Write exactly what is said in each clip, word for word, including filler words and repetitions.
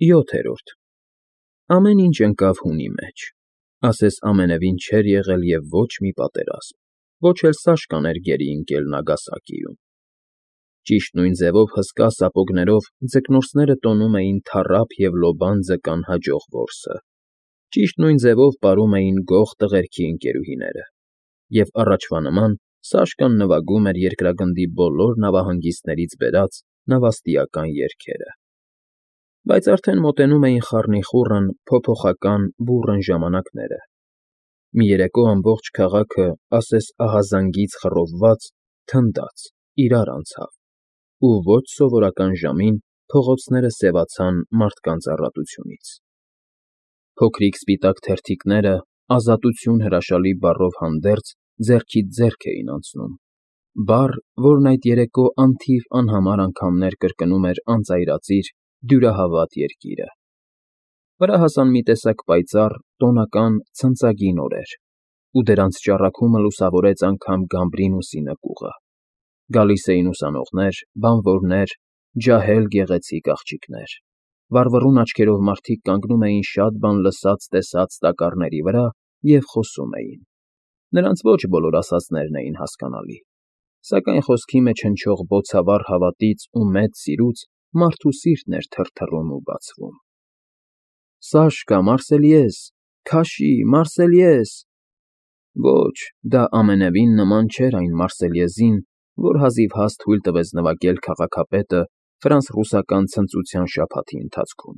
յոթերորդ Ամեն ինչ ընկավ հունի մեջ, ասես ամենևին չէր եղել և ոչ մի պատերազմ, ոչ էլ Սաշկան էր գերի ընկել Նագասակիում։ Ճիշտ նույն ձևով հսկա սապոգներով ձկնորսները տոնում էին թառափ և լոբան ձկան հաջող որսը, ճիշտ նույն ձևով պարում էին գող տղերքի ընկերուհիները, և առաջվա նման Սաշկան նվագում էր երկրագնդի բոլոր նավահանգիստներից բերած նավաստիական երգերը։ Բայց արդեն մոտենում էին խառնիխուռն, փոփոխական, բուռն ժամանակները։ Մի երեկո ամբողջ քաղաքը, ասես ահազանգից խռովված, թնդաց, իրար անցավ, ու ոչ սովորական ժամին փողոցները սևացան մարդկանց առատությունից։ Փոքրիկ սպիտակ թերթիկները ազատություն հրաշալի բառով հանդերձ ձեռքից ձեռք էին անցնում, բառ, որն այդ երեկո անթիվ անհամար անգամներ կրկնում էր անծայրածիր, դյուրահավատ երկիրը։ Վրա հասան մի տեսակ պայծառ, տոնական, ցնծագին օրեր, ու դրանց ճառագումը լուսավորեց անգամ Գամբրինուսի նկուղը։ Գալիս էին ուսանողներ, բանվորներ, ջահել գեղեցիկ աղջիկներ։ Վառվռուն աչքերով մարդիկ կանգնում էին շատ բան լսած֊տեսած տակառների վրա և խոսում էին։ Նրանց ոչ բոլոր ասածներն էին հասկանալի, սակայն խոսքի մեջ հնչող բոցավառ հավատից ու մեծ սիրուց մարդու սիրտն էր թրթռում ու բացվում։ «Սաշկա, Մարսելիես, քաշի, Մարսելիես»։ Ոչ, դա ամենևին նման չէր այն Մարսելիեզին, որ հազիվհազ թույլ տվեց նվագել քաղաքապետը ֆրանս֊ռուսական ցնծության շաբաթի ընթացքում։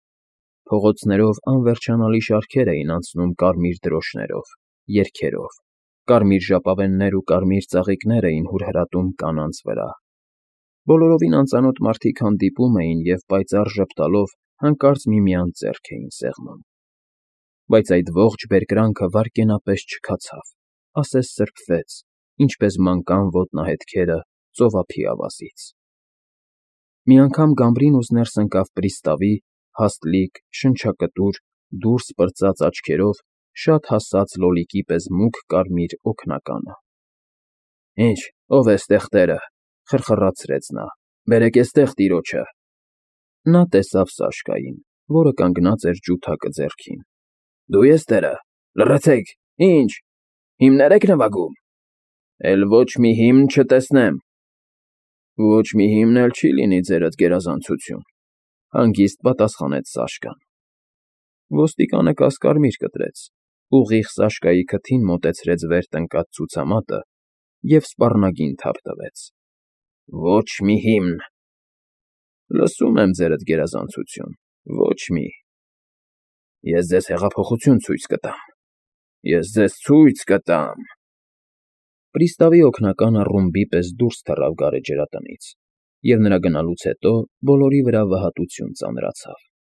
Փողոցներով անվերջանալի շարքեր էին անցնում կարմիր դրոշներով, երգերով, կարմիր ժապավեններ ու կարմիր ծաղիկներ էին հուրհրատում կանանց վրա։ Բոլորովին անծանոթ մարդիկ հանդիպում էին և պայծառ ժպտալով հանկարծ միմյանց ձեռք էին սեղմում։ Բայց այդ ողջ բերկրանքը վայրկենապես չքացավ, ասես սրբվեց, ինչպես մանկան ոտնահետքերը ծովափի ավազից։ Մի անգամ Գամբրինուս ներս ընկավ պրիստավի, հաստլիկ, շնչակտուր, դուրս պրծած աչքերով շատ հասած լոլիկի պես մուգ կարմիր օգնականը։ ֊ Ի՞նչ, ո՞վ է էստեղ տերը,֊ խրխռացրեց նա,֊ բերեք էստեղ տիրոջը։ Նա տեսավ Սաշկային, որը կանգնած էր ջութակը ձեռքին։ ֊ Դու ես տերը, լռեցեք, ի՞նչ, հիմնե՞ր եք նվագում։ ֊ Էլ ոչ մի հիմն չտեսնեմ։ ֊ Ոչ մի հիմն էլ չի լինի, ձերդ գերազանցություն,֊ հանգիստ պատասխանեց Սաշկան։ Ոստիկանը կասկարմիր կտրեց, ուղիղ Սաշկայի քթին մոտեցրեց վեր տնկած ցուցամատը և սպառնագին թափ տվեց։ ֊ Ոչ մի հիմն։ ֊ Լսում եմ, ձերդ գերազանցություն, ոչ մի։ ֊ Ես ձեզ հեղափոխություն ցույց կտամ, ես ձեզ ցույց կտամ… Պրիստավի օգնականը ռումբի պես դուրս թռավ գարեջրատնից, և նրա գնալուց հետո բոլորի վրա վհատություն ծանրացավ,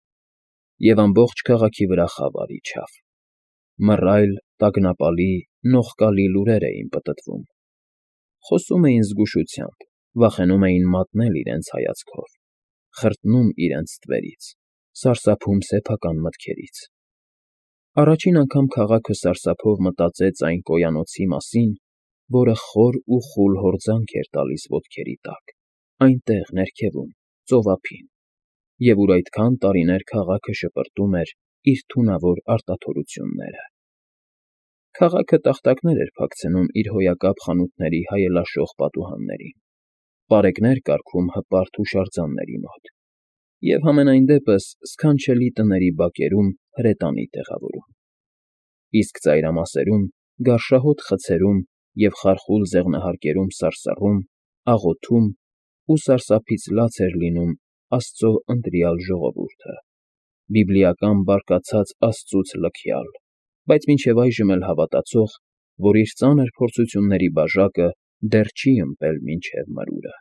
և ամբողջ քաղաքի վրա խավար իջավ։ Մռայլ, տագնապալի, նողկալի լուրեր էին պտտվում։ Խոսում էին զգուշությամբ, վախենում էին մատնել իրենց հայացքով, խրտնում իրենց ստվերից, սարսափում սեփական մտքերից։ Առաջին անգամ քաղաքը սարսափով մտածեց այն կոյանոցի մասին, որը խոր ու խուլ հորձանք էր տալիս ոտքերի տակ, այնտեղ ներքևում, ծովափին, և ուր այդքան տարիներ քաղաքը շպրտում էր իր թունավոր արտաթորությունները։ Քաղաքը տախտակներ էր փակցնում իր հոյակապ խանութների հայելաշող պատուհաններին, պարեկներ կարգում հպարտ հուշարձանների մոտ և համենայն դեպս սքանչելի տների բակերում հրետանի տեղավորում, իսկ ծայրամասերում, գարշահոտ խցերում և խարխուլ ձեղնահարկերում սարսռում, աղոթում ու սարսափից լաց էր լինում Աստծո ընտրյալ ժողովուրդը, բիբլիական բարկացած Աստծուց լքյալ, բայց մինչև այժմ էլ հավատացող, որ իր ծանր փորձությունների բաժակը դեռ չի ըմպել մինչև մրուրը։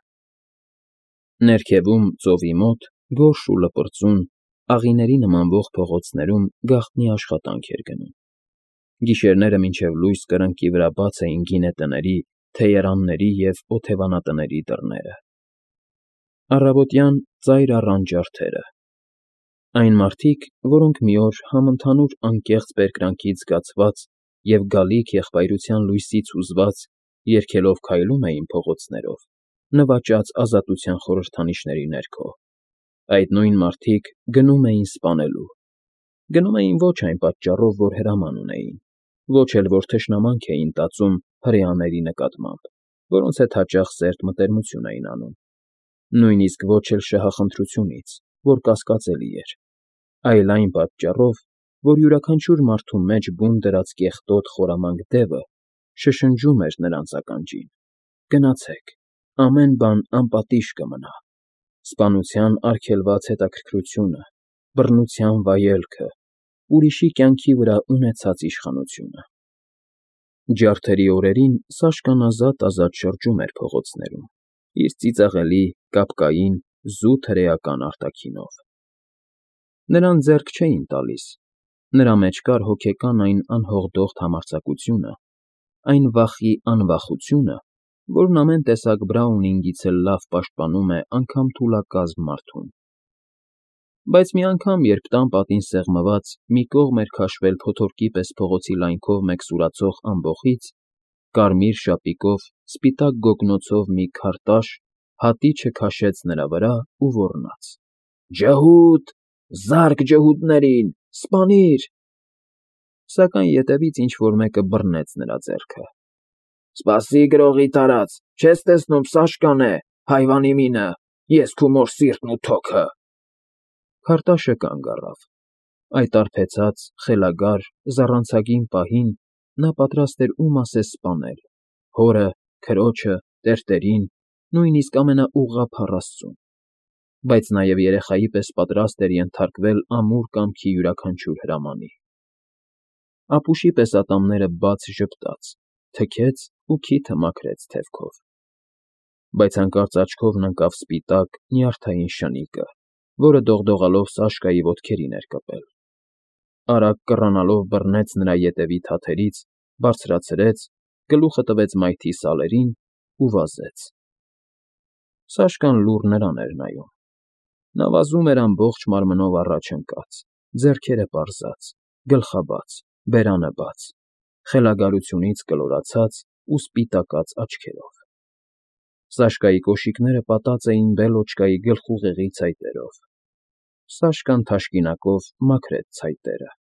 Ներքևում, ծովի մոտ, գորշ ու լպրծուն, աղիների նմանվող փողոցներում գաղտնի աշխատանք էր գնում։ Գիշերները մինչև լույս կրկնակի վրա բաց էին գինետների, թեյարանների և օթևանատների դռները։ Առավոտյան ծայր առան ջարդերը։ Այն մարդիկ, որոնք մի օր համընդհանուր անկեղծ բերկրանքից զգացված և գալիք եղբայրության լույսից հուզված երգելով քայլում էին փողոցներով, նվաճած ազատության խորհրդանիշների ներքո, Այդ նույն մարդիկ գնում էին սպանելու։ Գնում էին ոչ այն պատճառով, որ հրաման ունեին, ոչ էլ որ թշնամանք էին տածում հրեաների նկատմամբ, որոնց հետ հաճախ սերտ մտերմություն էին անում, նույնիսկ ոչ էլ շահախնդրությունից, որ կասկածելի էր, այլ այն պատճառով, որ յուրաքանչյուր մարդու մեջ բուն դրած կեղտոտ խորամանկ դևը շշնջում էր նրանց ականջին. «Գնացեք, ամեն բան անպատիժ կմնա»։ Սպանության արգելված հետաքրքրությունը, բռնության վայելքը, ուրիշի կյանքի վրա ունեցած իշխանությունը։ Ջարդերի օրերին Սաշկան ազատ֊ազատ շրջում էր փողոցներում, իր ծիծաղելի, կապկային, զուտ հրեական արտաքինով։ Նրան ձեռք չէին տալիս, նրա մեջ կար հոգեկան այն անհողդող համարձակությունը, այն վախի անվախությունը, որն ամեն տեսակ Բրաունինգից էլ լավ պաշտպանում է անգամ թուլակազմ մարդուն։ Բայց մի անգամ, երբ տան պատին սեղմված, մի կողմ էր քաշվել փոթորկի պես փողոցի լայնքով մեկսուրացող ամբոխից, կարմիր շապիկով, սպիտակ գոգնոցով մի քար տաշ հատիչը քաշեց նրա վրա ու ոռնաց. «Ջհուդ, զա՜րկ ջհուդներին, սպանիր»։ Սակայն ետևից ինչ֊որ մեկը բռնեց նրա ձեռքը։ «Սպասի, գրողի տարած, չես տեսնում Սաշկան է, հայվանի մինը, ես քու մոր սիրտն ու թոքը»։ Քարտաշը կանգ առավ։ Այդ արբեցած, խելագար, զառանցագին պահին նա պատրաստ էր ում ասես սպանել՝ հորը, քրոջը, տերտերին, նույնիսկ ամենաուղղափառ աստծուն, բայց նաև երեխայի պես պատրաստ էր ենթարկվել ամուր կամքի յուրաքանչյուր հրամանի։ Ապուշի պես ատամները բաց ժպտաց, թքեց ու քիթը մաքրեց թևքով։ Բայց հանկարծ աչքովն ընկավ սպիտակ, նյարդային շնիկը, որը դողդողալով Սաշկայի ոտքերին էր կպել։ Արագ կռանալով բռնեց նրա ետևի թաթերից, բարձրացրեց, գլուխը տվեց մայթի սալերին ու վազեց։ Սաշկան լուռ նրան էր նայում։ Նա վազում էր ամբողջ մարմնով առաջ ընկած, ձեռքերը պարզած, գլխաբաց, բերանը բաց, խելագարությունից կլորացած ու սպիտակած աչքերով։ Սաշկայի կոշիկները պատած էին բելոճկայի գլխուղեղի ցայտերով։ Սաշկան թաշկինակով մաքրեց ցայտերը։